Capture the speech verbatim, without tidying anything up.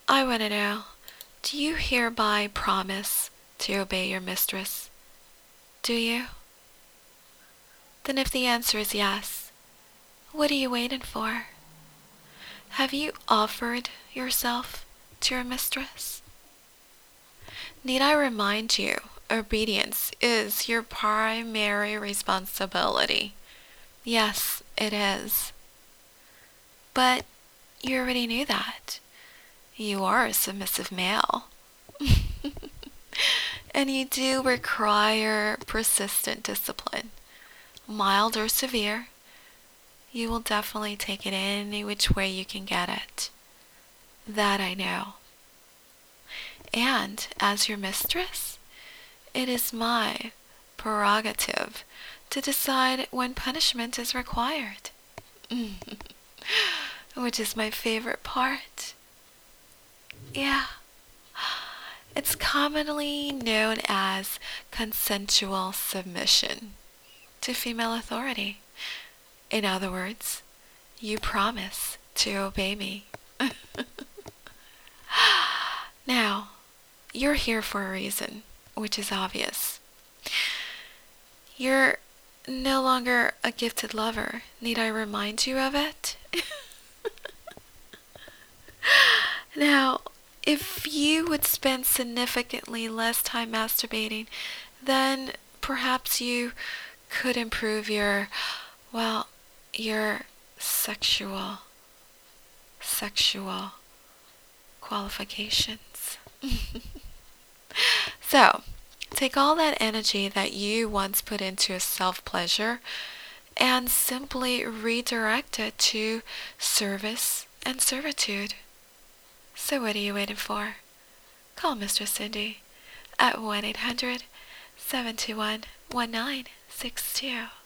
I want to know, do you hereby promise to obey your mistress? Do you? Then if the answer is yes, what are you waiting for? Have you offered yourself to your mistress? Need I remind you, obedience is your primary responsibility. Yes, it is. But you already knew that. You are a submissive male. And you do require persistent discipline. Mild or severe, you will definitely take it any which way you can get it. That I know. And as your mistress, it is my prerogative to decide when punishment is required. Which is my favorite part. Yeah. It's commonly known as consensual submission to female authority. In other words, you promise to obey me. Now, you're here for a reason, which is obvious. You're no longer a gifted lover. Need I remind you of it? Now, if you would spend significantly less time masturbating, then perhaps you could improve your, well, your sexual, sexual qualifications. So, take all that energy that you once put into self-pleasure and simply redirect it to service and servitude. So what are you waiting for? Call Mistress Cindy at one eight hundred, seven two one, one nine six two.